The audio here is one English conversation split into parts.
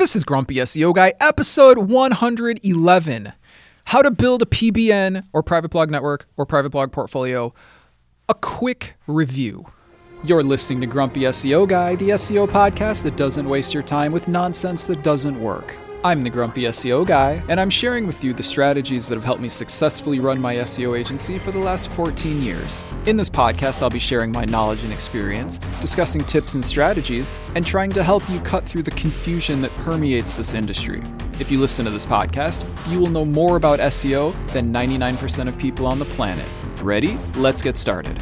This is Grumpy SEO Guy, episode 111. How to build a PBN or private blog network or private blog portfolio. A quick review. You're listening to Grumpy SEO Guy, the SEO podcast that doesn't waste your time with nonsense that doesn't work. I'm the Grumpy SEO Guy, and I'm sharing with you the strategies that have helped me successfully run my SEO agency for the last 14 years. In this podcast, I'll be sharing my knowledge and experience, discussing tips and strategies, and trying to help you cut through the confusion that permeates this industry. If you listen to this podcast, you will know more about SEO than 99% of people on the planet. Ready? Let's get started.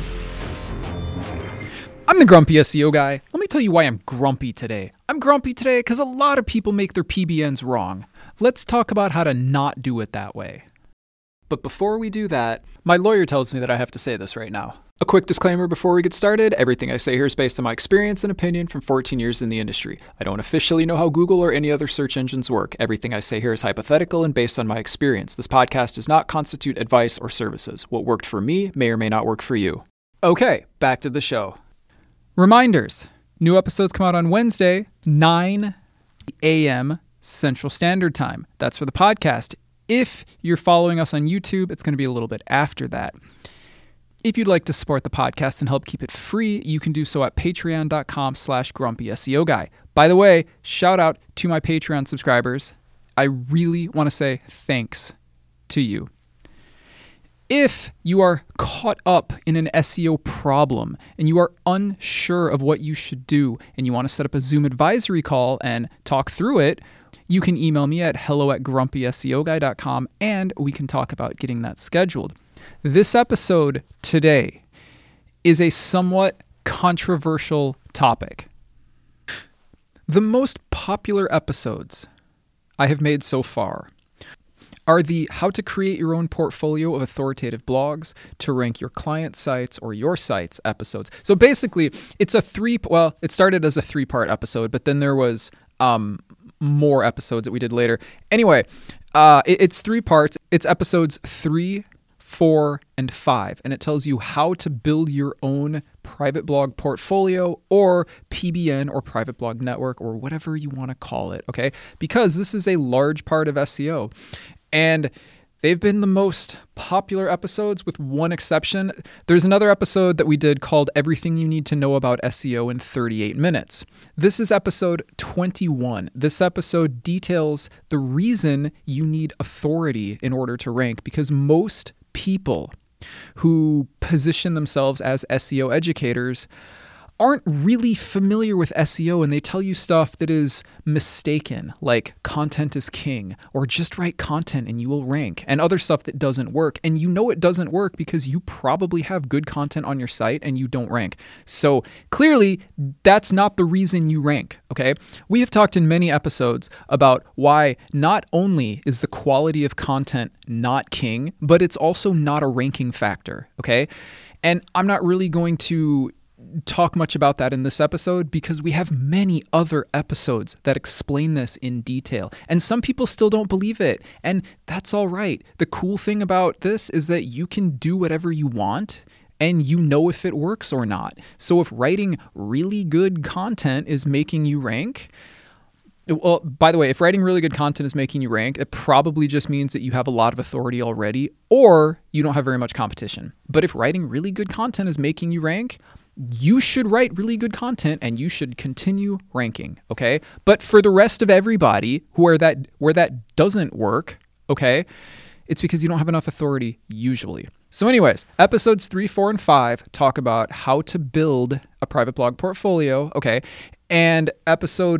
I'm the Grumpy SEO Guy. Let me tell you why I'm grumpy today. I'm grumpy today because a lot of people make their PBNs wrong. Let's talk about how to not do it that way. But before we do that, my lawyer tells me that I have to say this right now. A quick disclaimer before we get started. Everything I say here is based on my experience and opinion from 14 years in the industry. I don't officially know how Google or any other search engines work. Everything I say here is hypothetical and based on my experience. This podcast does not constitute advice or services. What worked for me may or may not work for you. Okay, back to the show. Reminders. New episodes come out on Wednesday, 9 a.m. Central Standard Time. That's for the podcast. If you're following us on YouTube, it's going to be a little bit after that. If you'd like to support the podcast and help keep it free, you can do so at patreon.com/grumpySEOguy. By the way, shout out to my Patreon subscribers. I really want to say thanks to you. If you are caught up in an SEO problem and you are unsure of what you should do and you want to set up a Zoom advisory call and talk through it, you can email me at hello@grumpyseoguy.com and we can talk about getting that scheduled. This episode today is a somewhat controversial topic. The most popular episodes I have made so far are the how to create your own portfolio of authoritative blogs to rank your client sites or your sites episodes. So basically, it started as a 3-part episode, but then there was more episodes that we did later. Anyway, it's 3 parts. It's episodes 3, 4, and 5, and it tells you how to build your own private blog portfolio or PBN or private blog network or whatever you want to call it, okay? Because this is a large part of SEO. And they've been the most popular episodes with one exception. There's another episode that we did called Everything You Need to Know About SEO in 38 Minutes. This is episode 21. This episode details the reason you need authority in order to rank, because most people who position themselves as SEO educators aren't really familiar with SEO, and they tell you stuff that is mistaken, like content is king, or just write content and you will rank, and other stuff that doesn't work. And you know it doesn't work because you probably have good content on your site and you don't rank. So clearly, that's not the reason you rank, okay? We have talked in many episodes about why not only is the quality of content not king, but it's also not a ranking factor, okay? And I'm not really going to talk much about that in this episode because we have many other episodes that explain this in detail. And some people still don't believe it, and that's all right. The cool thing about this is that you can do whatever you want and you know if it works or not. So if writing really good content is making you rank, well, by the way, if writing really good content is making you rank, it probably just means that you have a lot of authority already or you don't have very much competition. But if writing really good content is making you rank, you should write really good content and you should continue ranking, okay? But for the rest of everybody where that doesn't work, okay, it's because you don't have enough authority usually. So anyways, episodes 3, 4, and 5 talk about how to build a private blog portfolio, okay? And episode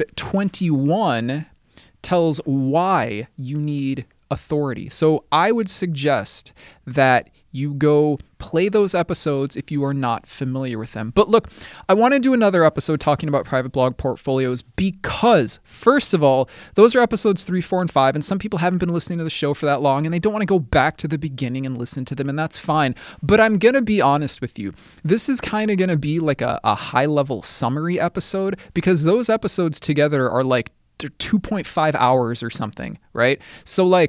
21 tells why you need authority. So I would suggest that you go play those episodes if you are not familiar with them. But look, I want to do another episode talking about private blog portfolios because, first of all, those are episodes 3, 4, and 5, and some people haven't been listening to the show for that long, and they don't want to go back to the beginning and listen to them, and that's fine. But I'm going to be honest with you. This is kind of going to be like a high-level summary episode because those episodes together are like 2.5 hours or something, right? So like,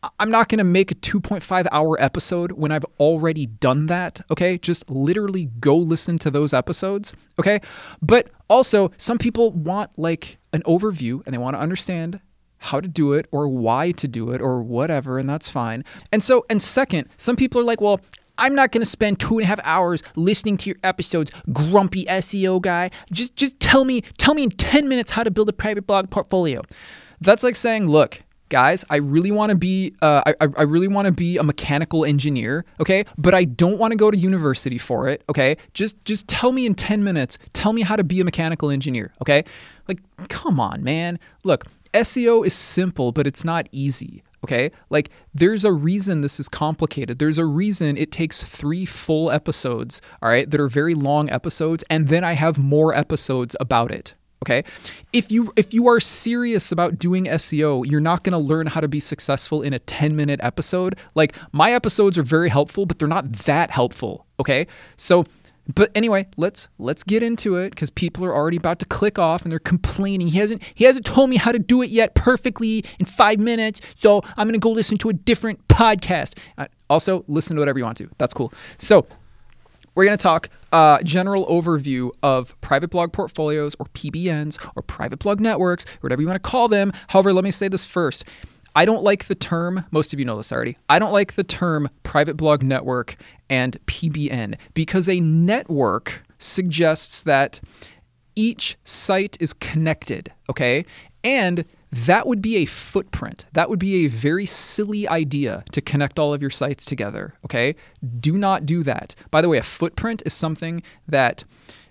I'm not going to make a 2.5 hour episode when I've already done that, okay? Just literally go listen to those episodes, okay? But also, some people want like an overview and they want to understand how to do it or why to do it or whatever, and that's fine. And second, some people are like, well, I'm not going to spend 2.5 hours listening to your episodes, grumpy SEO guy. Just tell me in 10 minutes how to build a private blog portfolio. That's like saying, look, guys, I really want to be I really want to be a mechanical engineer, okay? But I don't want to go to university for it, okay? Just tell me in 10 minutes, tell me how to be a mechanical engineer, okay? Like, come on, man. Look, SEO is simple, but it's not easy. Okay, like there's a reason this is complicated. There's a reason it takes 3 full episodes, all right, that are very long episodes, and then I have more episodes about it. Okay, if you are serious about doing SEO, you're not going to learn how to be successful in a 10-minute episode. Like my episodes are very helpful, but they're not that helpful. Okay, so. But anyway, let's get into it because people are already about to click off and they're complaining. He hasn't told me how to do it yet perfectly in 5 minutes, so I'm gonna go listen to a different podcast. Also, listen to whatever you want to. That's cool. So we're gonna talk general overview of private blog portfolios or PBNs or private blog networks, or whatever you want to call them. However, let me say this first. I don't like the term, most of you know this already, I don't like the term private blog network and PBN because a network suggests that each site is connected, okay? And that would be a footprint. That would be a very silly idea to connect all of your sites together, okay? Do not do that. By the way, a footprint is something that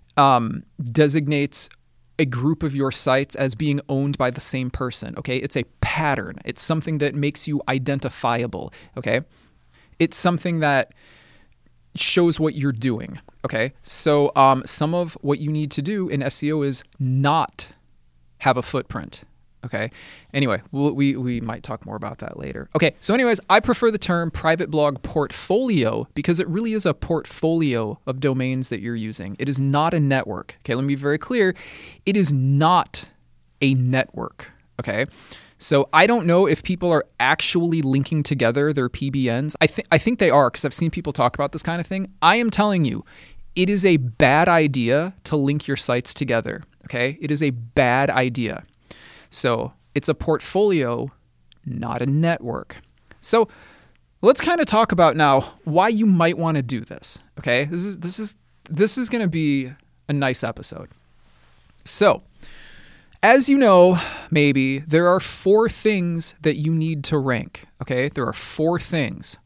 designates a group of your sites as being owned by the same person, okay? It's a pattern. It's something that makes you identifiable, okay? It's something that shows what you're doing, okay? So some of what you need to do in SEO is not have a footprint, okay? Anyway, we might talk more about that later. Okay, so anyways, I prefer the term private blog portfolio because it really is a portfolio of domains that you're using. It is not a network, okay? Let me be very clear. It is not a network, okay? So I don't know if people are actually linking together their PBNs. I think they are because I've seen people talk about this kind of thing. I am telling you, it is a bad idea to link your sites together, okay? It is a bad idea. So it's a portfolio, not a network. So let's kind of talk about now why you might want to do this. Okay, this is going to be a nice episode. So, as you know, maybe there are 4 things that you need to rank. Okay, there are 4 things.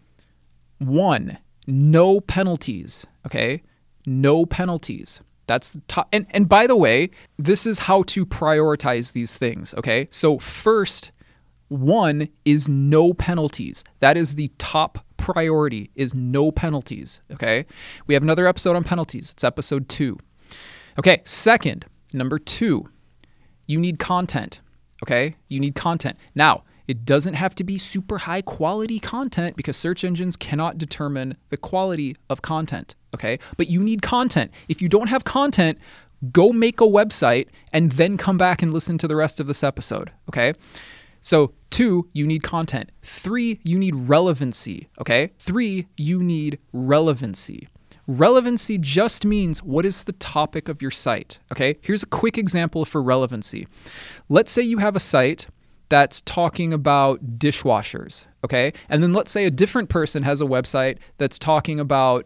1, no penalties. Okay, no penalties. That's the top. And by the way, this is how to prioritize these things, okay? So first, 1 is no penalties. That is the top priority, is no penalties, okay? We have another episode on penalties. It's episode 2. Okay, second, number 2, you need content, okay? You need content. Now, it doesn't have to be super high quality content because search engines cannot determine the quality of content, okay? But you need content. If you don't have content, go make a website and then come back and listen to the rest of this episode, okay? So 2, you need content. 3, you need relevancy, okay? 3, you need relevancy. Relevancy just means what is the topic of your site, okay? Here's a quick example for relevancy. Let's say you have a site that's talking about dishwashers, okay? And then let's say a different person has a website that's talking about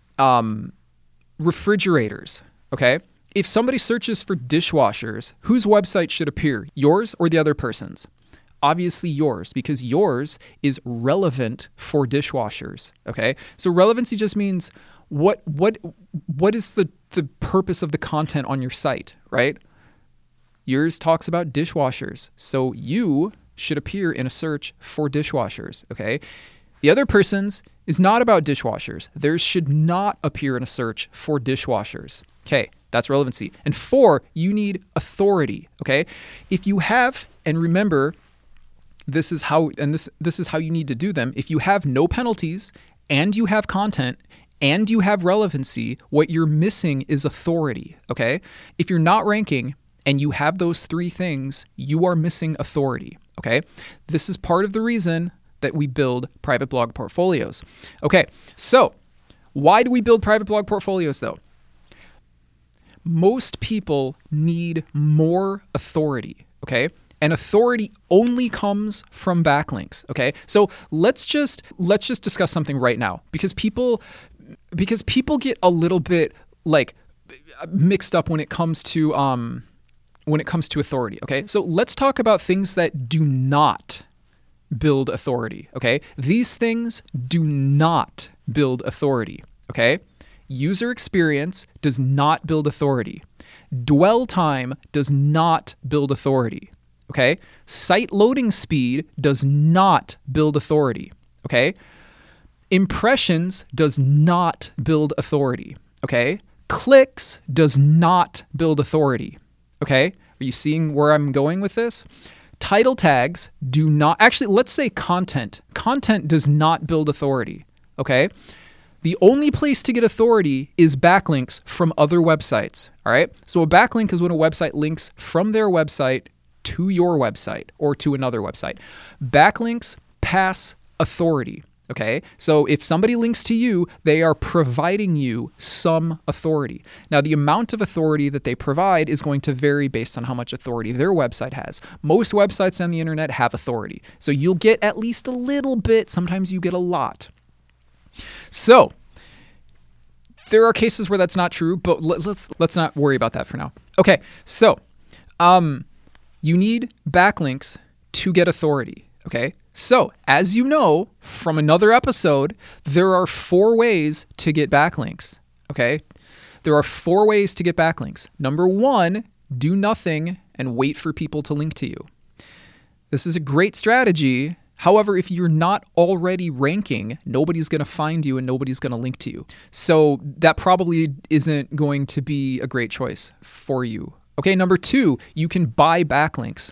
refrigerators, okay? If somebody searches for dishwashers, whose website should appear? Yours or the other person's? Obviously yours, because yours is relevant for dishwashers, okay? So relevancy just means what is the purpose of the content on your site, right? Yours talks about dishwashers, so you should appear in a search for dishwashers, okay? The other person's is not about dishwashers. Theirs should not appear in a search for dishwashers. Okay, that's relevancy. And 4, you need authority, okay? If you have, and remember, this is how you need to do them. If you have no penalties and you have content and you have relevancy, what you're missing is authority, okay? If you're not ranking and you have those 3 things, you are missing authority, okay? This is part of the reason that we build private blog portfolios. Okay, so why do we build private blog portfolios though? Most people need more authority, okay? And authority only comes from backlinks, okay? So let's just discuss something right now because people get a little bit like mixed up when it comes to authority, okay? So let's talk about things that do not build authority, okay? These things do not build authority, okay? User experience does not build authority. Dwell time does not build authority, okay? Site loading speed does not build authority, okay? Impressions does not build authority, okay? Clicks does not build authority, okay? Are you seeing where I'm going with this? Title tags do not, actually, let's say content. Content does not build authority, okay? The only place to get authority is backlinks from other websites, all right? So a backlink is when a website links from their website to your website or to another website. Backlinks pass authority, okay? So if somebody links to you, they are providing you some authority. Now, the amount of authority that they provide is going to vary based on how much authority their website has. Most websites on the internet have authority. So you'll get at least a little bit. Sometimes you get a lot. So there are cases where that's not true, but let's not worry about that for now. Okay, so you need backlinks to get authority, okay? So as you know from another episode, there are 4 ways to get backlinks, okay? There are 4 ways to get backlinks. Number 1, do nothing and wait for people to link to you. This is a great strategy. However, if you're not already ranking, nobody's going to find you and nobody's going to link to you. So that probably isn't going to be a great choice for you. Okay, number 2, you can buy backlinks.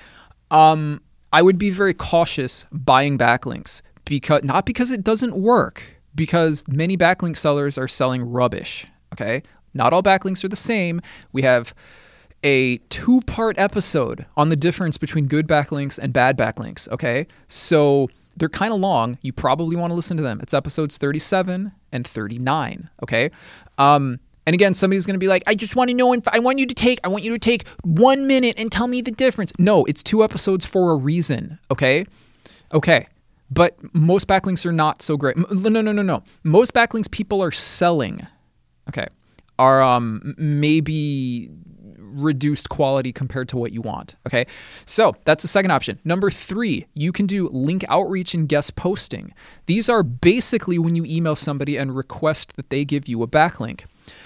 I would be very cautious buying backlinks not because it doesn't work, because many backlink sellers are selling rubbish. Okay, not all backlinks are the same. We have a 2-part episode on the difference between good backlinks and bad backlinks, okay? So they're kind of long. You probably want to listen to them. It's episodes 37 and 39, okay? And again, somebody's going to be like, I just want to know, I want you to take 1 minute and tell me the difference. No, it's 2 episodes for a reason, okay? Okay. But most backlinks are not so great. No. Most backlinks people are selling, okay, are maybe reduced quality compared to what you want, okay? So that's the second option. Number 3, you can do link outreach and guest posting. These are basically when you email somebody and request that they give you a backlink.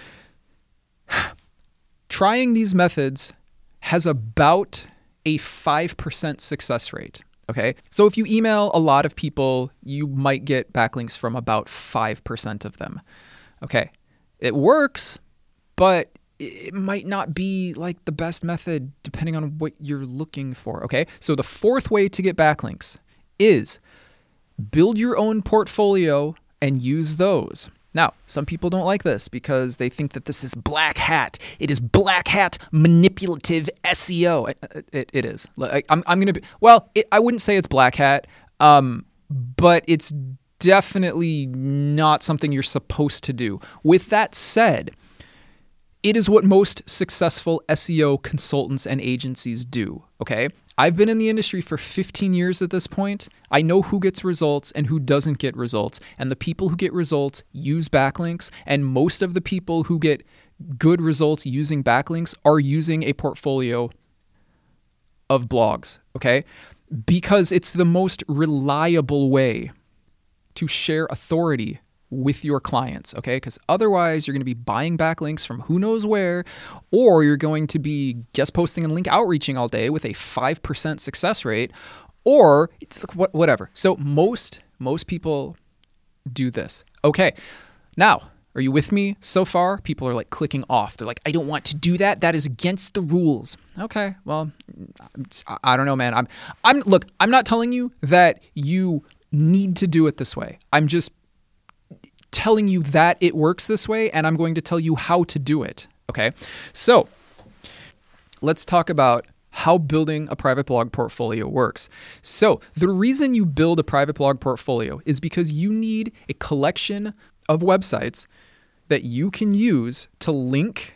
Trying these methods has about a 5% success rate, okay? So if you email a lot of people, you might get backlinks from about 5% of them, okay? It works, but it might not be like the best method depending on what you're looking for, okay? So the 4th way to get backlinks is build your own portfolio and use those. Now, some people don't like this because they think that this is black hat. It is black hat manipulative SEO. It is. I'm going to be, well, I wouldn't say it's black hat, but it's definitely not something you're supposed to do. With that said, it is what most successful SEO consultants and agencies do, okay? I've been in the industry for 15 years at this point. I know who gets results and who doesn't get results. And the people who get results use backlinks. And most of the people who get good results using backlinks are using a portfolio of blogs, okay? Because it's the most reliable way to share authority with your clients, okay? Because otherwise you're going to be buying backlinks from who knows where, or you're going to be guest posting and link outreaching all day with a 5% success rate, or it's like whatever. So most people do this. Okay, now, are you with me so far? People are like clicking off. They're like, I don't want to do that. That is against the rules. Okay, well, I don't know, man. I'm not telling you that you need to do it this way. I'm just telling you that it works this way, and I'm going to tell you how to do it, okay? So let's talk about how building a private blog portfolio works. So the reason you build a private blog portfolio is because you need a collection of websites that you can use to link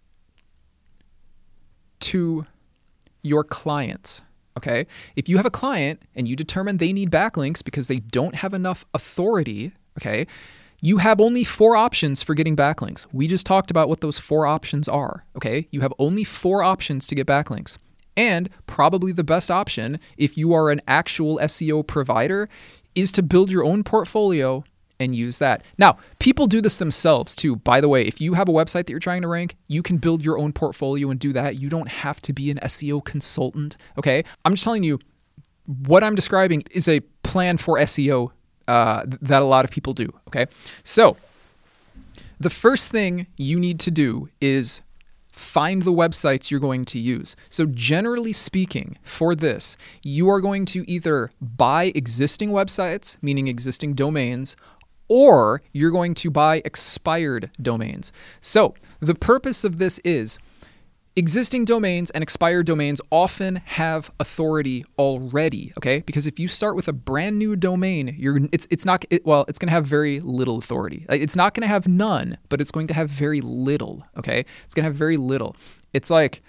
to your clients. Okay? If you have a client and you determine they need backlinks because they don't have enough authority, okay, you have only 4 options for getting backlinks. We just talked about what those 4 options are, okay? You have only 4 options to get backlinks. And probably the best option, if you are an actual SEO provider, is to build your own portfolio and use that. Now, people do this themselves too. By the way, if you have a website that you're trying to rank, you can build your own portfolio and do that. You don't have to be an SEO consultant, okay? I'm just telling you, what I'm describing is a plan for SEO that a lot of people do, okay? So the first thing you need to do is find the websites you're going to use. So generally speaking, for this, you are going to either buy existing websites, meaning existing domains, or you're going to buy expired domains. So the purpose of this is existing domains and expired domains often have authority already, okay? Because if you start with a brand new domain, it's going to have very little authority. It's not going to have none, but it's going to have very little, okay? It's going to have very little. It's like,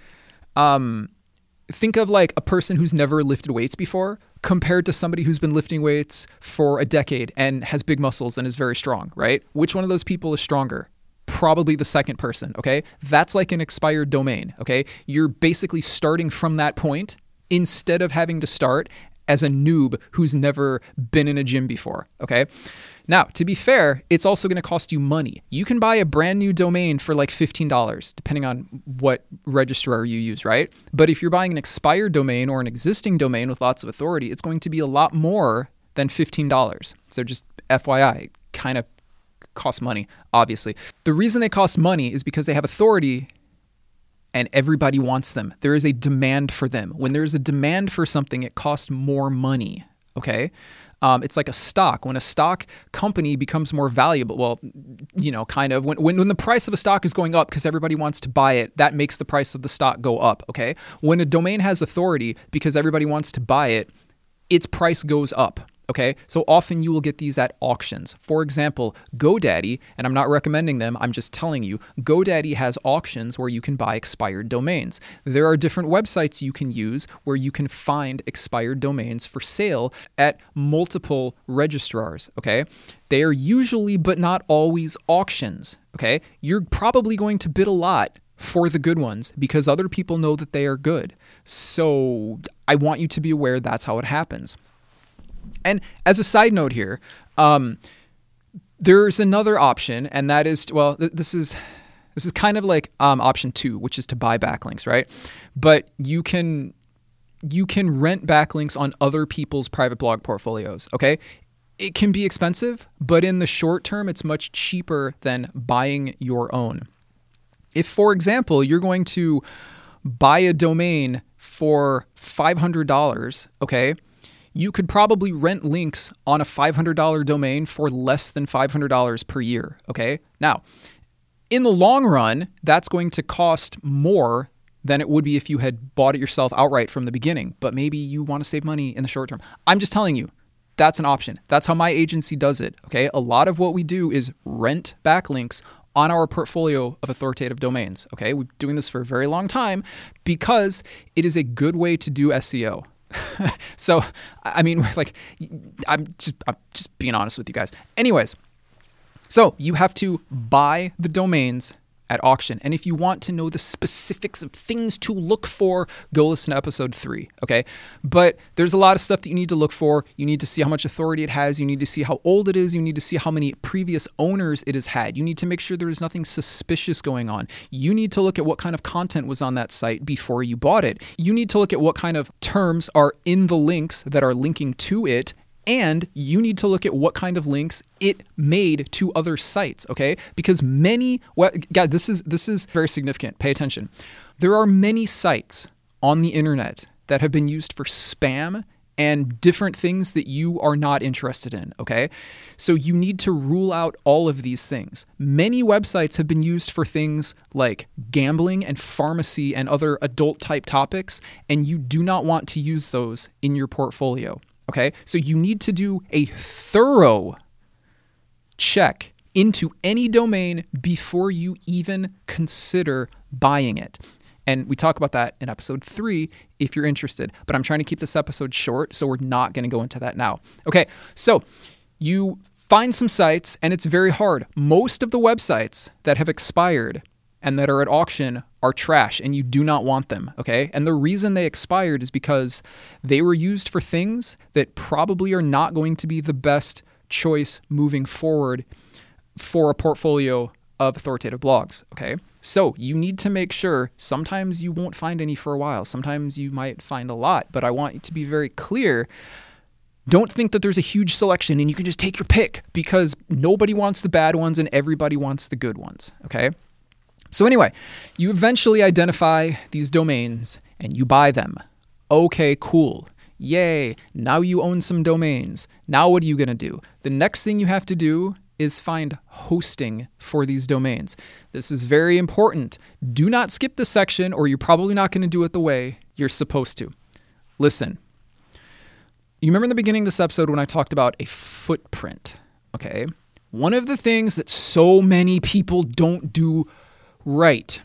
think of like a person who's never lifted weights before compared to somebody who's been lifting weights for a decade and has big muscles and is very strong, right? Which one of those people is stronger? Probably the second person, okay? That's like an expired domain, okay? You're basically starting from that point instead of having to start as a noob who's never been in a gym before, okay? Now, to be fair, it's also going to cost you money. You can buy a brand new domain for like $15, depending on what registrar you use, right? But if you're buying an expired domain or an existing domain with lots of authority, it's going to be a lot more than $15. So just FYI, it kind of costs money, obviously. The reason they cost money is because they have authority and everybody wants them. There is a demand for them. When there's a demand for something, it costs more money, okay? It's like a stock. When a stock company becomes more valuable, well, you know, kind of, when the price of a stock is going up because everybody wants to buy it, that makes the price of the stock go up, okay? When a domain has authority because everybody wants to buy it, its price goes up. Okay, so often you will get these at auctions. For example, GoDaddy, and I'm not recommending them, I'm just telling you, GoDaddy has auctions where you can buy expired domains. There are different websites you can use where you can find expired domains for sale at multiple registrars, okay? They are usually, but not always, auctions, okay? You're probably going to bid a lot for the good ones because other people know that they are good. So I want you to be aware that's how it happens. And as a side note here, there's another option, and that is, well, this is kind of like option 2, which is to buy backlinks, right? But you can rent backlinks on other people's private blog portfolios, okay? It can be expensive, but in the short term, it's much cheaper than buying your own. If, for example, you're going to buy a domain for $500, okay, you could probably rent links on a $500 domain for less than $500 per year, okay? Now, in the long run, that's going to cost more than it would be if you had bought it yourself outright from the beginning, but maybe you want to save money in the short term. I'm just telling you, that's an option. That's how my agency does it, okay? A lot of what we do is rent backlinks on our portfolio of authoritative domains, okay? We've been doing this for a very long time because it is a good way to do SEO. So, I mean, like, I'm just being honest with you guys. Anyways, so you have to buy the domains at auction. And if you want to know the specifics of things to look for, go listen to episode 3, okay? But there's a lot of stuff that you need to look for. You need to see how much authority it has. You need to see how old it is. You need to see how many previous owners it has had. You need to make sure there is nothing suspicious going on. You need to look at what kind of content was on that site before you bought it. You need to look at what kind of terms are in the links that are linking to it. And you need to look at what kind of links it made to other sites, okay? Because guys, this is very significant. Pay attention. There are many sites on the internet that have been used for spam and different things that you are not interested in, okay? So you need to rule out all of these things. Many websites have been used for things like gambling and pharmacy and other adult type topics, and you do not want to use those in your portfolio, okay? So you need to do a thorough check into any domain before you even consider buying it. And we talk about that in episode 3 if you're interested. But I'm trying to keep this episode short, so we're not going to go into that now. Okay, so you find some sites, and it's very hard. Most of the websites that have expired and that are at auction are trash, and you do not want them, okay? And the reason they expired is because they were used for things that probably are not going to be the best choice moving forward for a portfolio of authoritative blogs, okay? So you need to make sure, sometimes you won't find any for a while. Sometimes you might find a lot, but I want you to be very clear. Don't think that there's a huge selection and you can just take your pick, because nobody wants the bad ones and everybody wants the good ones, okay? So anyway, you eventually identify these domains and you buy them. Okay, cool. Yay, now you own some domains. Now what are you going to do? The next thing you have to do is find hosting for these domains. This is very important. Do not skip this section, or you're probably not going to do it the way you're supposed to. Listen, you remember in the beginning of this episode when I talked about a footprint, okay? One of the things that so many people don't do right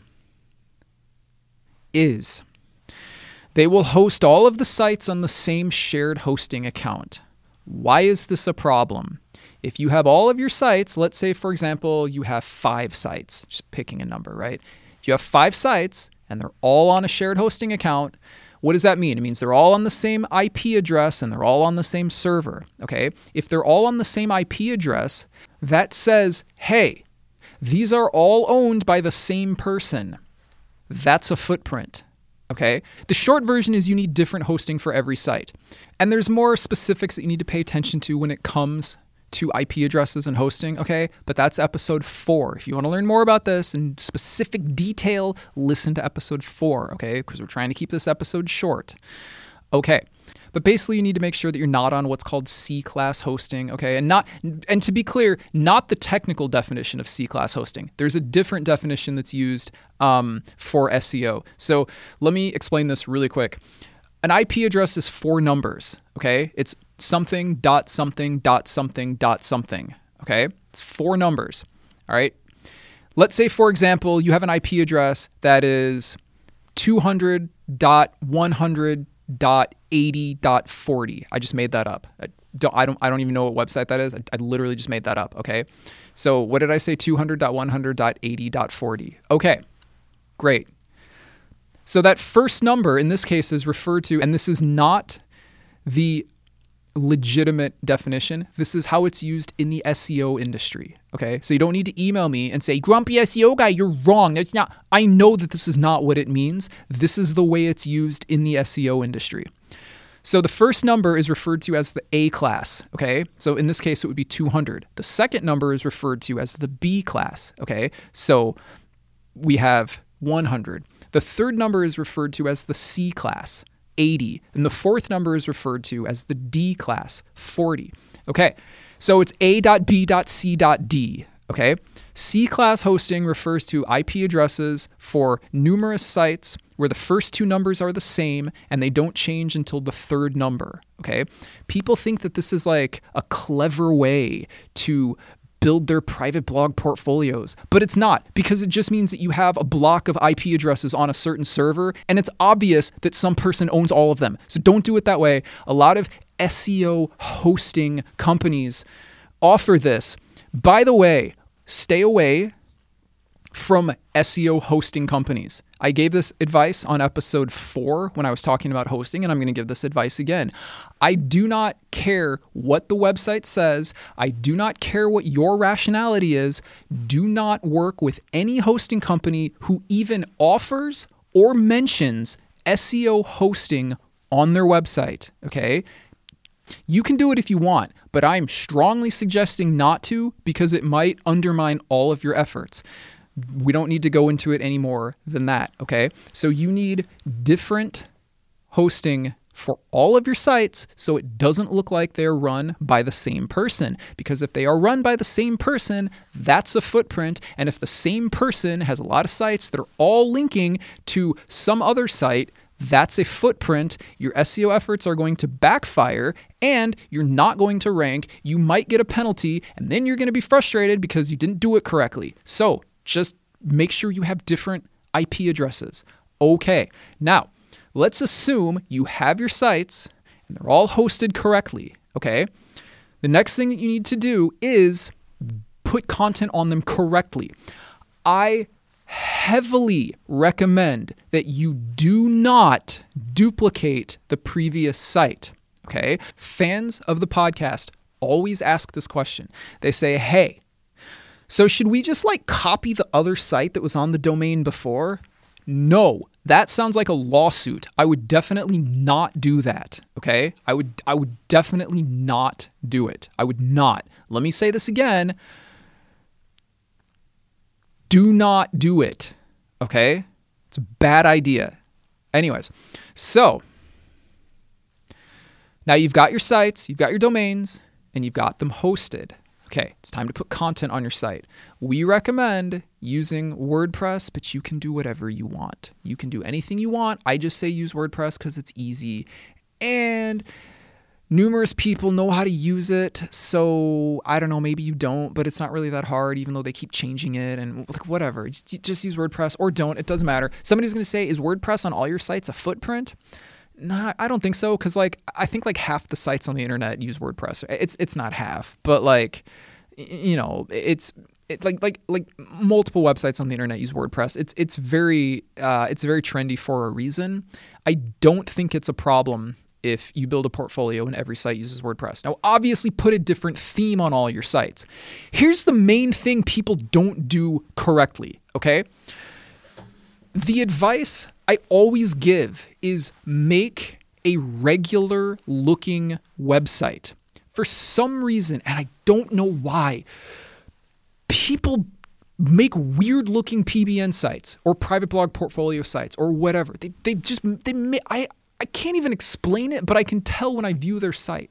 is they will host all of the sites on the same shared hosting account. Why is this a problem? If you have all of your sites, let's say, for example, you have 5 sites, just picking a number, right? If you have 5 sites and they're all on a shared hosting account, what does that mean? It means they're all on the same IP address and they're all on the same server, okay? If they're all on the same IP address, that says, hey, these are all owned by the same person. That's a footprint. Okay. The short version is you need different hosting for every site. And there's more specifics that you need to pay attention to when it comes to IP addresses and hosting. Okay. But that's episode 4. If you want to learn more about this in specific detail, listen to episode 4. Okay. Because we're trying to keep this episode short. Okay. But basically, you need to make sure that you're not on what's called C-class hosting, okay? And to be clear, not the technical definition of C-class hosting. There's a different definition that's used for SEO. So let me explain this really quick. An IP address is 4 numbers, okay? It's something dot something dot something dot something, okay? It's 4 numbers, all right? Let's say, for example, you have an IP address that is 200.100.80.40. I just made that up. I don't even know what website that is. I literally just made that up, okay? So what did I say? 200.100.80.40. Okay, great. So that first number in this case is referred to, and this is not the legitimate definition. This is how it's used in the SEO industry, okay? So you don't need to email me and say, grumpy SEO guy, you're wrong. It's not. I know that this is not what it means. This is the way it's used in the SEO industry. So the first number is referred to as the A class, okay? So in this case, it would be 200. The second number is referred to as the B class, okay? So we have 100. The third number is referred to as the C class, 80. And the fourth number is referred to as the D class, 40. Okay, so it's A.B.C.D, okay? C-class hosting refers to IP addresses for numerous sites where the first 2 numbers are the same and they don't change until the third number, okay? People think that this is like a clever way to build their private blog portfolios, but it's not, because it just means that you have a block of IP addresses on a certain server and it's obvious that some person owns all of them. So don't do it that way. A lot of SEO hosting companies offer this. By the way, stay away from SEO hosting companies. I gave this advice on episode 4 when I was talking about hosting, and I'm going to give this advice again. I do not care what the website says. I do not care what your rationality is. Do not work with any hosting company who even offers or mentions SEO hosting on their website, okay? You can do it if you want, but I'm strongly suggesting not to, because it might undermine all of your efforts. We don't need to go into it any more than that, okay? So you need different hosting for all of your sites so it doesn't look like they're run by the same person. Because if they are run by the same person, that's a footprint. And if the same person has a lot of sites that are all linking to some other site, that's a footprint. Your SEO efforts are going to backfire and you're not going to rank. You might get a penalty and then you're going to be frustrated because you didn't do it correctly. So just make sure you have different IP addresses. Okay, now let's assume you have your sites and they're all hosted correctly, okay? The next thing that you need to do is put content on them correctly. I heavily recommend that you do not duplicate the previous site, okay? Fans of the podcast always ask this question. They say, hey, so should we just copy the other site that was on the domain before? No, that sounds like a lawsuit. I would definitely not do that, okay? I would definitely not do it. I would not. Let me say this again. Do not do it, okay? It's a bad idea. Anyways, so now you've got your sites, you've got your domains, and you've got them hosted. Okay, it's time to put content on your site. We recommend using WordPress, but you can do whatever you want. You can do anything you want. I just say use WordPress because it's easy. And numerous people know how to use it. So I don't know, maybe you don't, but it's not really that hard, even though they keep changing it and whatever. Just use WordPress or don't. It doesn't matter. Somebody's going to say, is WordPress on all your sites a footprint? Nah, I don't think so, because I think half the sites on the internet use WordPress. It's not half, but it's multiple websites on the internet use WordPress. It's very trendy for a reason. I don't think it's a problem if you build a portfolio and every site uses WordPress. Now, obviously, put a different theme on all your sites. Here's the main thing people don't do correctly, okay? The advice I always give is make a regular looking website. For some reason, and I don't know why, people make weird looking PBN sites or private blog portfolio sites or whatever. I can't even explain it, but I can tell when I view their site.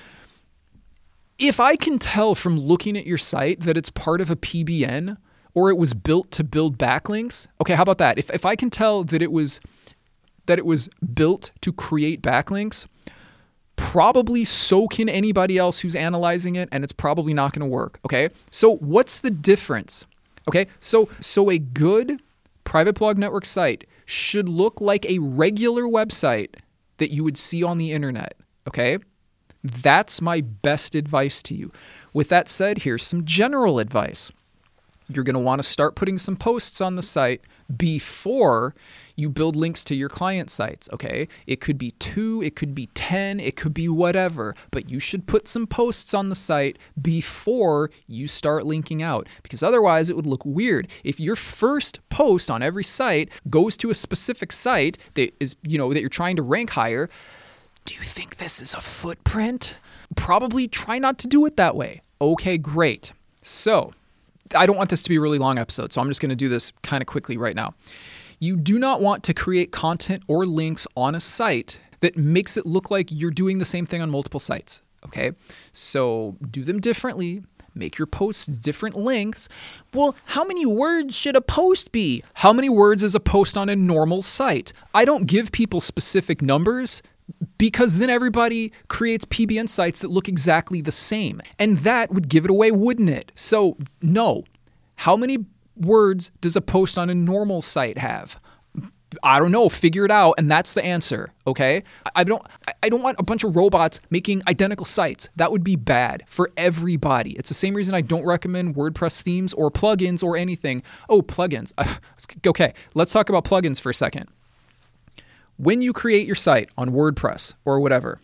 If I can tell from looking at your site that it's part of a PBN or it was built to build backlinks, okay, how about that? If I can tell that it was built to create backlinks, probably so can anybody else who's analyzing it, and it's probably not going to work, okay? So what's the difference? Okay, so a good private blog network site should look like a regular website that you would see on the internet, okay? That's my best advice to you. With that said, here's some general advice. You're going to want to start putting some posts on the site before you build links to your client sites, okay? It could be 2, it could be 10, it could be whatever, but you should put some posts on the site before you start linking out, because otherwise it would look weird. If your first post on every site goes to a specific site that is, that you're trying to rank higher, do you think this is a footprint? Probably try not to do it that way. Okay, great. So, I don't want this to be a really long episode, so I'm just going to do this kind of quickly right now. You do not want to create content or links on a site that makes it look like you're doing the same thing on multiple sites, okay? So do them differently. Make your posts different lengths. Well, how many words should a post be? How many words is a post on a normal site? I don't give people specific numbers because then everybody creates PBN sites that look exactly the same. And that would give it away, wouldn't it? So no. How many words does a post on a normal site have? I don't know. Figure it out, and that's the answer. Okay? I don't want a bunch of robots making identical sites. That would be bad for everybody. It's the same reason I don't recommend WordPress themes or plugins or anything. Oh, plugins. Okay, let's talk about plugins for a second. When you create your site on WordPress or whatever,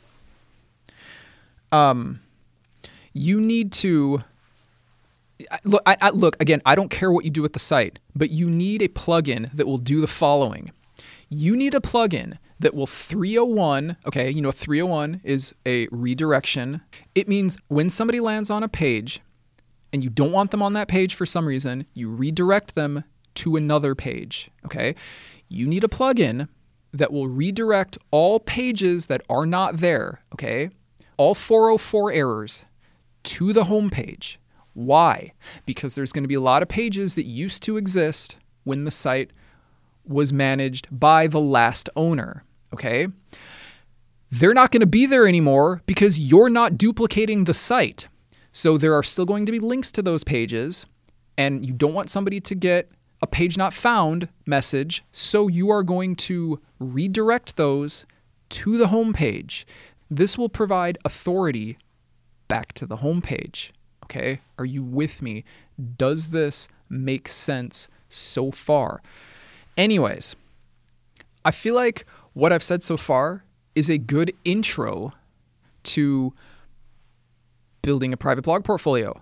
you need to look, again, I don't care what you do with the site, but you need a plugin that will do the following. You need a plugin that will 301, okay, 301 is a redirection. It means when somebody lands on a page and you don't want them on that page for some reason, you redirect them to another page, okay? You need a plugin that will redirect all pages that are not there, okay? All 404 errors to the home page. Why? Because there's going to be a lot of pages that used to exist when the site was managed by the last owner, okay? They're not going to be there anymore because you're not duplicating the site. So there are still going to be links to those pages, and you don't want somebody to get a page not found message, so you are going to redirect those to the home page. This will provide authority back to the home page. Okay? Are you with me? Does this make sense so far? Anyways, I feel like what I've said so far is a good intro to building a private blog portfolio.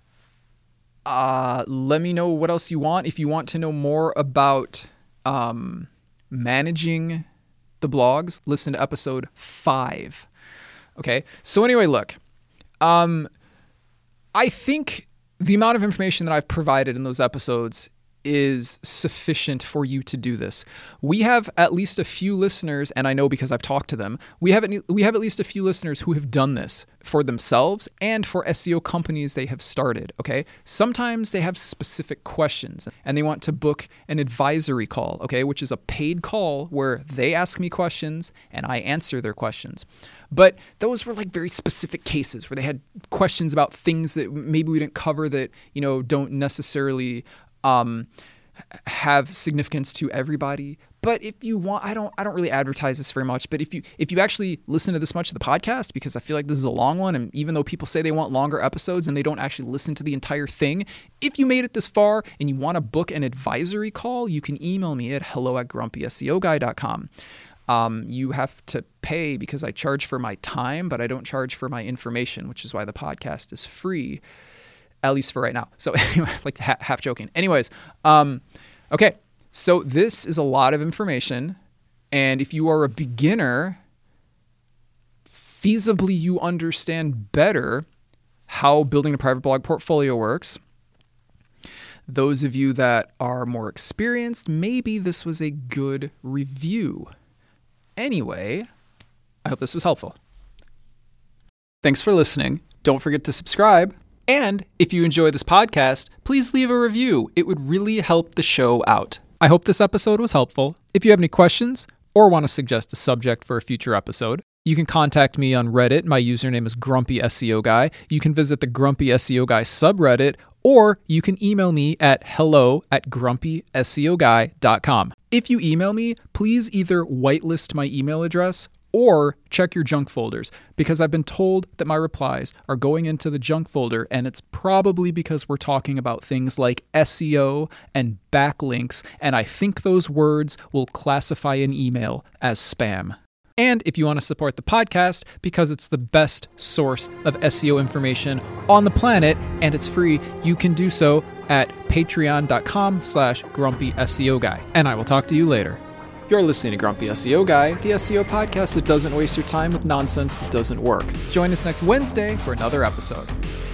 Let me know what else you want. If you want to know more about managing the blogs, listen to episode 5. Okay. So anyway, look, I think the amount of information that I've provided in those episodes is sufficient for you to do this. We have at least a few listeners, and I know because I've talked to them, we have at least a few listeners who have done this for themselves and for SEO companies they have started, okay? Sometimes they have specific questions and they want to book an advisory call, okay, which is a paid call where they ask me questions and I answer their questions. But those were like very specific cases where they had questions about things that maybe we didn't cover that, don't necessarily have significance to everybody. But if you want, I don't really advertise this very much, but if you actually listen to this much of the podcast, because I feel like this is a long one, and even though people say they want longer episodes and they don't actually listen to the entire thing, if you made it this far and you want to book an advisory call, you can email me at hello@grumpyseoguy.com. You have to pay because I charge for my time, but I don't charge for my information, which is why the podcast is free. At least for right now. So anyway, like half joking. Anyways, okay. So this is a lot of information. And if you are a beginner, feasibly you understand better how building a private blog portfolio works. Those of you that are more experienced, maybe this was a good review. Anyway, I hope this was helpful. Thanks for listening. Don't forget to subscribe. And if you enjoy this podcast, please leave a review. It would really help the show out. I hope this episode was helpful. If you have any questions or want to suggest a subject for a future episode, you can contact me on Reddit. My username is Grumpy SEO Guy. You can visit the Grumpy SEO Guy subreddit, or you can email me at hello@grumpyseoguy.com. If you email me, please either whitelist my email address or check your junk folders, because I've been told that my replies are going into the junk folder, and it's probably because we're talking about things like SEO and backlinks, and I think those words will classify an email as spam. And if you want to support the podcast, because it's the best source of SEO information on the planet, and it's free, you can do so at patreon.com/grumpyseoguy. And I will talk to you later. You're listening to Grumpy SEO Guy, the SEO podcast that doesn't waste your time with nonsense that doesn't work. Join us next Wednesday for another episode.